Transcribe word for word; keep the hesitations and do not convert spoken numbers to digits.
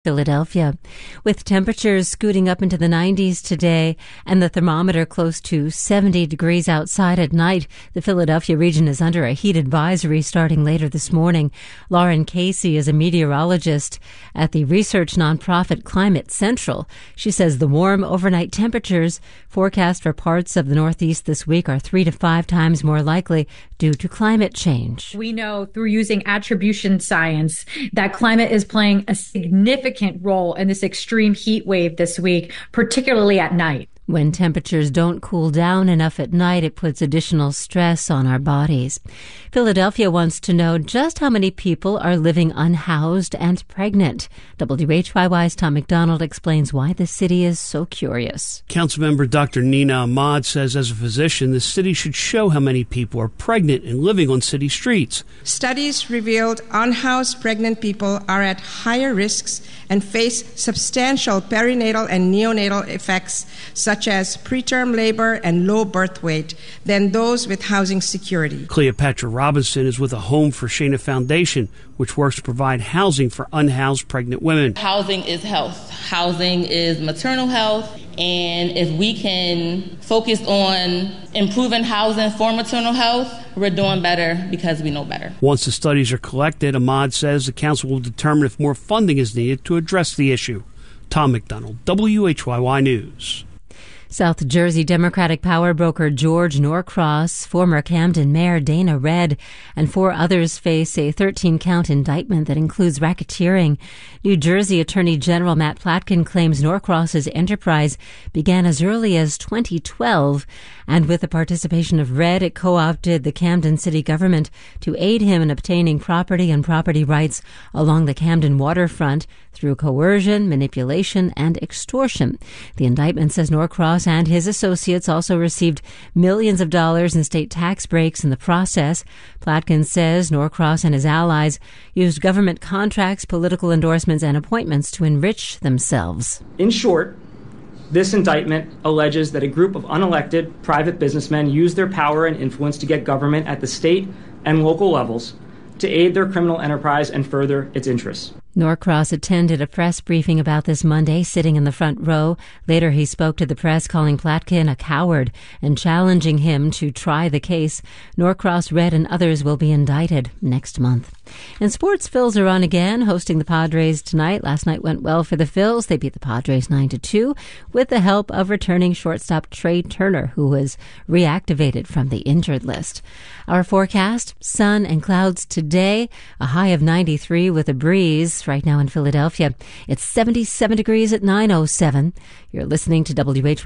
Philadelphia. With temperatures scooting up into the nineties today and the thermometer close to seventy degrees outside at night, the Philadelphia region is under a heat advisory starting later this morning. Lauren Casey is a meteorologist at the research nonprofit Climate Central. She says the warm overnight temperatures forecast for parts of the Northeast this week are three to five times more likely due to climate change. We know through using attribution science that climate is playing a significant role in this extreme heat wave this week, particularly at night. When temperatures don't cool down enough at night, it puts additional stress on our bodies. Philadelphia wants to know just how many people are living unhoused and pregnant. W H Y Y's Tom McDonald explains why the city is so curious. Councilmember Doctor Nina Ahmad says as a physician, the city should show how many people are pregnant and living on city streets. Studies revealed unhoused pregnant people are at higher risks and face substantial perinatal and neonatal effects such as preterm labor and low birth weight than those with housing security. Cleopatra Robinson is with a Home for Shana Foundation, which works to provide housing for unhoused pregnant women. Housing is health. Housing is maternal health. And if we can focus on improving housing for maternal health, we're doing better because we know better. Once the studies are collected, Ahmad says the council will determine if more funding is needed to address the issue. Tom McDonald, W H Y Y News. South Jersey Democratic power broker George Norcross, former Camden Mayor Dana Red, and four others face a thirteen-count indictment that includes racketeering. New Jersey Attorney General Matt Platkin claims Norcross's enterprise began as early as twenty twelve, and with the participation of Red, it co-opted the Camden city government to aid him in obtaining property and property rights along the Camden waterfront through coercion, manipulation, and extortion. The indictment says Norcross and his associates also received millions of dollars in state tax breaks in the process. Platkin says Norcross and his allies used government contracts, political endorsements, and appointments to enrich themselves. In short, this indictment alleges that a group of unelected private businessmen used their power and influence to get government at the state and local levels to aid their criminal enterprise and further its interests. Norcross attended a press briefing about this Monday, sitting in the front row. Later, he spoke to the press, calling Platkin a coward and challenging him to try the case. Norcross, Red, and others will be indicted next month. In sports, Phils are on again, hosting the Padres tonight. Last night went well for the Phils. They beat the Padres nine to two with the help of returning shortstop Trey Turner, who was reactivated from the injured list. Our forecast, sun and clouds today, a high of ninety-three with a breeze. Right now in Philadelphia, it's seventy-seven degrees at nine oh seven. You're listening to W H